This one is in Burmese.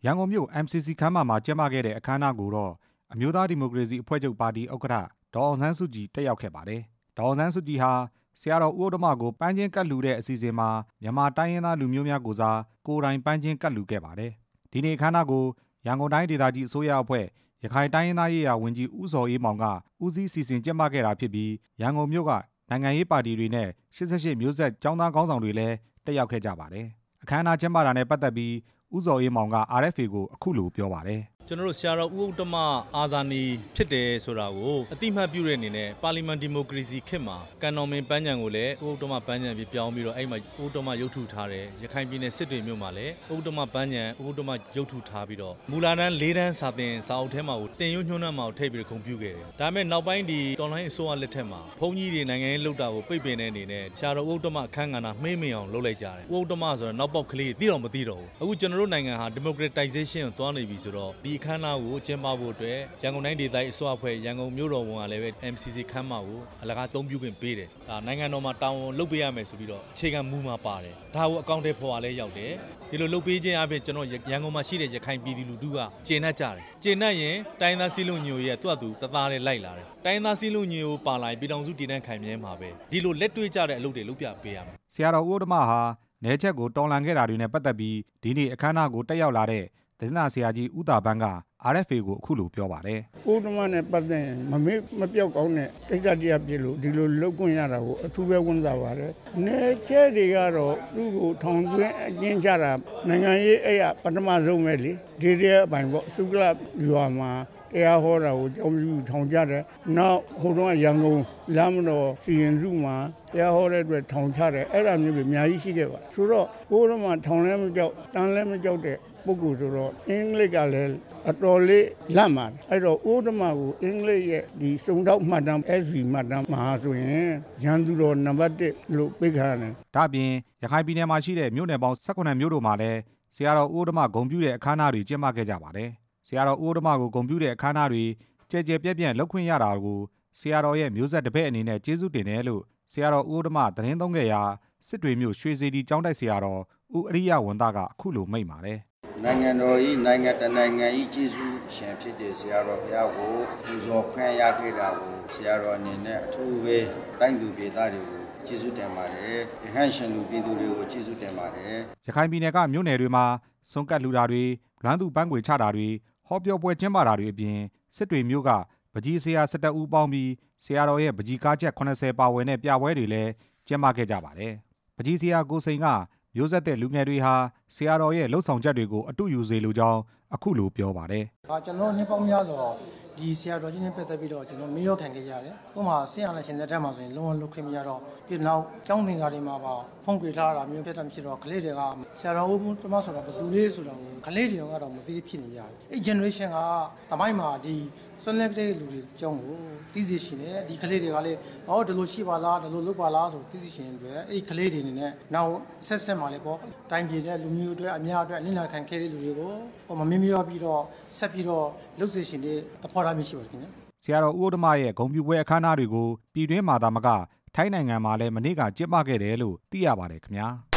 ရန်ကုန်မြို့ MCC ခန်းမမှာကျင်းပခဲ့တဲ့အခမ်းအနားကိုတော့အမျိုးသားဒီမိုကရေစီအဖွဲ့ချုပ်ပါတီဥက္ကဋ္ဌဒေါ်အောင်ဆန်းစုကြည်တက်ရောက်ခဲ့ပါတယ်။ဒေါ်အောင်ဆန်းစုကြည်ဟာဆရာတော်ဦးဥတ္တမကိုပန်းချင်းကပ်လှူတဲ့အစီအစဉ်မှာမြန်မာတိုင်းရင်းသားလူမျိုးများကိုစားကိုယ်တိုင်ပန်းချင်းကပ်လှူခဲ့ပါတယ်။ဒီနေ့အခမ်းအနားကိုရန်ကုန်တိုင်းဒေသကြီးအစိုးရအဖွဲ့ရခိုင်တိုင်းရင်းသားရေးရာဝန်ကြီးဦးဇော်အေးမောင်ကဦးစီးစီစဉ်ကျင်းပခဲ့တာဖြစ်ပြီးရန်ကုန်မြို့ကနိုင်ငံရေးပါတီတွေနဲ့88မျိုးဆက်ကျောင်းသားခေါင်းဆောင်တွေလည်းတက်ရောက်ခဲ့ကြပါတယ်။အခမ်းအနားကျင်းပတာနဲ့ပတ်သက်ပြီးဦးဇော်အေးမောင်က RFA ကိုအခုလိုပြောပါတယ်။ကျွန်တော်တို့ဆရာတော်ဦးဥတ္တမအာဇာနည်ဖြစ်တယ်ဆိုတာကိုအတိအမှတ်ပြုတဲ့အနေနဲ့ပါလီမန်ဒီမိုကရေစီခေတ်မှာကန်တော်မင်းပန်းခြံကိုလည်းဦးဥတ္တမပန်းခြံပြီးပြောင်းပြီးတော့အဲ့မှာဦးဥတ္တမရုပ်ထုထားတယ်ရခိုင်ပြည်နယ်စစ်တွေမြို့မှာလည်းဦးဥတ္တမပန်းခြံဦးဥတ္တမရုပ်ထုထားပြီးတော့မူလာတန်း၄တန်းစာသင်စာအုပ်ထဲမှာကိုတင်ရွညွှန်းနှံမှာကိုထိပ်ပြီးဂုဏ်ပြုခဲ့တယ်ဒါပေမဲ့နောက်ပိုင်းဒီတော်လိုင်းအစိုးရလက်ထက်မှာဘုန်းကြီးတွေနိုင်ငံရေးလုပ်တာကိုပိတ်ပင်တဲ့အနေနဲ့ဆရာတော်ဦးဥတ္တမအခမ်းကဏ္ဍမှိမ့်မအောင်လုပ်လိုက်ကြတယ်ဦးဥတ္တမဆိုတော့နောက်ပေါက်ကလေးသိတော့မသိတော့ဘူးအခုကျွန်တော်တို့နိုင်ငံဟာ democratization ကိုသွားနေပြီဆိုတော့ဒီအခမ်းအနားကိုကျင်းပဖို့အတွက်ရန်ကုန်တိုင်းဒေသကြီးအစိုးရအဖွဲ့ရန်ကုန်မြို့တော်ဝန်ကလည်းပဲ MCC ခန်းမကိုအလကားအသုံးပြုခွင့်ပေးတယ်ဒါနိုင်ငံတော်မှာတာဝန်လုပ်ပေးရမယ်ဆိုပြီးတော့အခြေခံမူမှာပါတယ်ဒါကိုအကောင့်ထဲပေါ်ရလဲရောက်တယ်ဒီလိုလုပ်ပေးခြင်းအပြင်ကျွန်တော်ရန်ကုန်မှာရှိတဲ့ရခိုင်ပြည်သူလူထုကကျေနပ်ကြတယ်ကျေနပ်ရင်တိုင်းသားစည်းလုံးညိုရဲ့သူ့အတူတသားလေးလိုက်လာတယ်တိုင်းသားစည်းလုံးညိုကိုပါလာရင်ပြည်တော်စုတည်တံ့ခိုင်မြဲမှာပဲဒီလိုလက်တွေ့ကြတဲ့အလုပ်တွေလုပ်ပြပေးရမယ်ဆရာတော်ဦးဥတ္တမဟာနဲချက်ကိုတော်လှန်ခဲ့တာတွေနဲ့ပတ်သက်ပြီးဒီနေ့အခမ်းအနားကိုတက်ရောက်လာတဲ့သတင်းစာဆရာကြီးဦးတာပန်းက RFA ကိုအခုလိုပြောပါတယ်။ဦးဥတ္တမနဲ့ပတ်သက်ရင်မမေ့မပြောက်ကောင်းတဲ့တိတ်တတရားပြလို့ဒီလိုလုပ်ခွင့်ရတာကိုအထူးပဲဝမ်းသာပါတယ်။နဲချက်တွေကတော့သူ့ကိုထောင်သွင်းအကျဉ်းချတာနိုင်ငံရေးအဲ့ရပထမဆုံးပဲလေဒီတဲ့အပိုင်းပေါ့စုကလရွာမှာတရားဟောတာကိုကြောင်းပြထောင်ကြတယ်။နောက်ဟိုတုန်းကရန်ကုန်လမ်းမတော်စီရင်စုမှာတရားဟောတဲ့အတွက်ထောင်ချတယ်အဲ့ဒါမျိုးပဲအများကြီးရှိခဲ့ပါဆိုတော့ဦးဥတ္တမထောင်လည်းမကြောက်တန်းလည်းမကြောက်တဲ့ပုဂ္ဂိုလ်ဆိုတော့အင်္ဂလိပ်ကလည်းအတော်လေးလက်မှာအဲ့တော့ဦးဥတ္တမကိုအင်္ဂလိပ်ရဲ့ဒီစုံတော့မှတ်တမ်း SV မှတ်တမ်းမှာဆိုရင်ရန်သူတော်နံပါတ်1လို့ပြခါတယ်ဒါ့အပြင်ရခိုင်ပြည်နယ်မှာရှိတဲ့မြို့နယ်ပေါင်း18မြို့တို့မှာလည်းဆရာတော်ဦးဥတ္တမဂုဏ်ပြုတဲ့အခမ်းအနားတွေကျင်းပခဲ့ကြပါတယ်ဆရာတော်ဦးဥတ္တမကိုဂုဏ်ပြုတဲ့အခမ်းအနားတွေကြဲကြဲပြန့်ပြန့်လုပ်ခွင့်ရတာကိုဆရာတော်ရဲ့မျိုးဆက်တစ်ဖက်အနေနဲ့ကျေးဇူးတင်တယ်လို့ဆရာတော်ဦးဥတ္တမသတင်းသုံးခဲ့ရာစစ်တွေမြို့ရွှေစီတီကျောင်းတိုက်ဆရာတော်ဦးအရိယဝန္တကအခုလိုမိန့်ပါတယ်နိုင်ငံတော်ဤနိုင်ငံတနိုင်ငံဤကျေးဇူးရှင်ဖြစ်တဲ့ဆရာတော်ဘုရားကိုပူဇော်ခွင့်ရခဲ့တာကိုဆရာတော်အနေနဲ့အထူးပဲတိုင်းသူပြည်သားတွေကိုကျေးဇူးတင်ပါတယ်။ရခိုင်ရှင်လူပြည်သူတွေကိုကျေးဇူးတင်ပါတယ်။ရခိုင်ပြည်နယ်ကမြို့နယ်တွေမှာစွန့်ကပ်လူတာတွေလွမ်းသူပန်းခွေချတာတွေဟောပြောပွဲကျင်းပတာတွေအပြင်စစ်တွေမြို့ကပကြီးဆရာ17ဦးပေါင်းပြီးဆရာတော်ရဲ့ပကြီးကားချက်80ပါဝင်တဲ့ပြပွဲတွေလည်းကျင်းပခဲ့ကြပါတယ်။ပကြီးဆရာကိုစိန်ကမျိုးဆက်တဲ့လူငယ်တွေဟာဆရာတော်ရဲ့လှုပ်ဆောင်ချက်တွေကိုအတူယူစေလိုကြောင်းအခုလိုပြောပါတယ်။ကျွန်တော်နှစ်ပေါင်းများစွာဒီဆရာတော်ကြီးနဲ့ပတ်သက်ပြီးတော့ကျွန်တော်မေးရောခံခဲ့ရတယ်။ဥပမာဆရာနဲ့ရှင်တဲ့ထက်မှာဆိုရင်လုံးဝလုခွင့်မရတော့ပြီးနောက်ကျောင်းသင်္ကာတွေမှာပါဖုံးကွေထားတာမျိုးဖြစ်တာဖြစ်တော့ကလေးတွေကဆရာတော်ဦးတမဆိုတာဘယ်သူလေးဆိုတာကိုကလေးတွေကတော့မသိဖြစ်နေကြတယ်။အဲ့ generation ကတမိုင်းမှာဒီဆွမ်းလက်ကလေးလူတွေအကြောင်းကိုသိစေရှင်တယ်ဒီကလေးတွေကလည်းဒီလိုရှိပါလားဒီလိုလုပ်ပါလားဆိုသိစေရှင်တွေအဲ့ကလေးတွေနေနဲ့နောက်ဆက်မှာလည်းပေါ့တိုင်းပြည်တဲ့လူမျိုးတွေအများအတွက်အနစ်နာခံခဲ့တဲ့လူတွေကိုမမေ့မလျော့ပြီးတော့ဆက်ပြီးတော့လုပ်စေရှင်တဲ့တဖော်ထားမရှိပါဘူးခင်ဗျာဆရာတော်ဦးဥတ္တမရဲ့ဂုဏ်ပြုပွဲအခမ်းအနားတွေကိုပြည်တွင်းမှာသာမကထိုင်းနိုင်ငံမှာလည်းမနေ့ကကျင်းပခဲ့တယ်လို့သိရပါတယ်ခင်ဗျာ